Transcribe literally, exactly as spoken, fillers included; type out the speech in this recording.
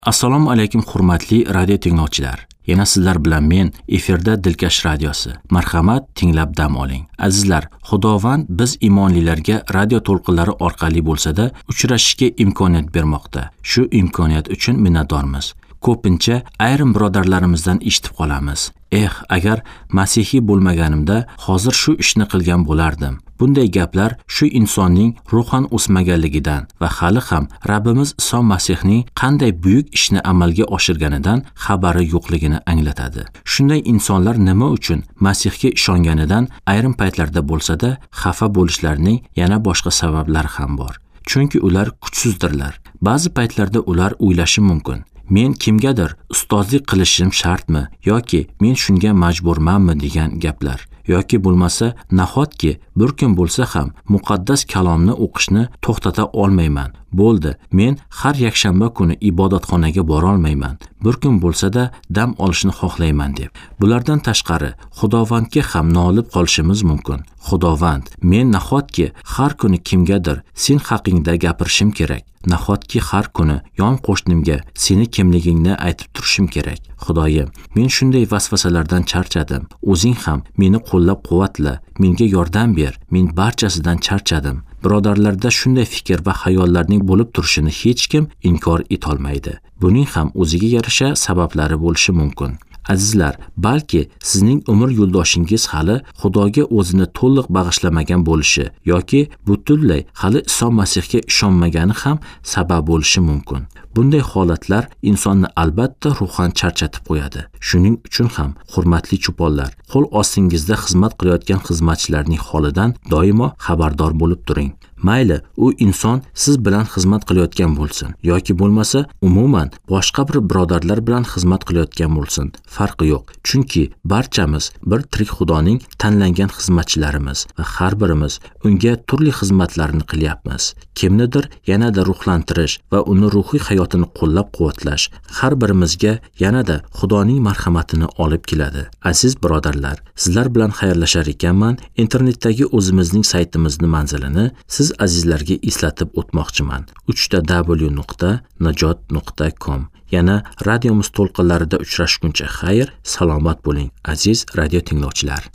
Assalomu alaykum hurmatli radio tinglovchilar. Yana sizlar bilan men efirda Dilkash radiosi. Marhamat, tinglab dam oling. Azizlar, Xudovand biz iymonlilarga radio to'lqinlari orqali bo'lsa-da uchrashishga imkoniyat bermoqda. Shu imkoniyat uchun minnatdormiz. Ko'pincha ayrim birodarlarimizdan eshitib qolamiz. Eh, agar masihiy bo'lmaganimda hozir shu ishni qilgan bo'lardim. Bunday gaplar shu insonning ruhan o'smaganligidan va hali ham Rabbimiz Iso Masihning qanday buyuk ishni amalga oshirganidan xabari yo'qligini anglatadi. Shunday insonlar nima uchun Masihga ishonganidan ayrim paytlarda bo'lsa-da xafa bo'lishlarining yana boshqa sabablari ham bor. Chunki ular kuchsizdirlar. Ba'zi paytlarda ular o'ylashi mumkin: men kimgadir ustozlik qilishim shartmi yoki men shunga majburmanmi degan gaplar. Yoki bo'lmasa, nahotki bir kun bo'lsa ham muqaddas kalomni o'qishni to'xtata olmayman. Bo'ldi, men har yakshanba kuni ibodatxonaga bora olmayman. Bir kun bo'lsa-da dam olishni xohlayman deb. Bulardan tashqari, Xudovandga ham nolib qolishimiz mumkin. Xudovand, men nahotki har kuni kimgadir sen haqingda gapirishim kerak. Nahotki har kuni yon qo'shnimga seni kimligingni aytib turishim kerak. Xudoyim, men shunday vasvasalardan charchadim. O'zing ham meni qo'llab-quvvatla, menga yordam ber. Men barchasidan charchadim. Birodarlarda shunday fikr va xayollarning bo'lib turishini hech kim inkor etolmaydi. Buning ham o'ziga yarasha sabablari bo'lishi mumkin. Azizlar, balki sizning umr yo'ldoshingiz hali Xudoga o'zini to'liq bag'ishlamagan bo'lishi yoki butunlay hali Iso Masihga ishonmagani ham sabab bo'lishi mumkin. Bunday holatlar insonni albatta ruhan charchatib qo'yadi. Shuning uchun ham, hurmatli cho'ponlar, qo'l ostingizda xizmat qilayotgan xizmatchilarning holidan doimo xabardor bo'lib turing. Mayli, u inson siz bilan xizmat qilayotgan bo'lsin yoki bo'lmasa, umuman boshqa bir birodarlar bilan xizmat qilayotgan bo'lsin, farqi yo'q. Chunki barchamiz bir tirik Xudoning tanlangan xizmatchilarimiz va har birimiz unga turli xizmatlarni qilyapmiz. Kimnidir yanada ruhlantirish va uni ruhiy hayotini qo'llab-quvvatlash har birimizga yanada Xudoning marhamatini olib keladi. Aziz birodarlar, sizlar bilan xayrlashar ekanman. Internetdagi o'zimizning saytimizni manzilini siz azizlarga eslatib o'tmoqchiman. uch ta w nuqta najot nuqta com. Yana radiomiz to'lqinlarida uchrashguncha xayr, salomat bo'ling, aziz radio tinglovchilar.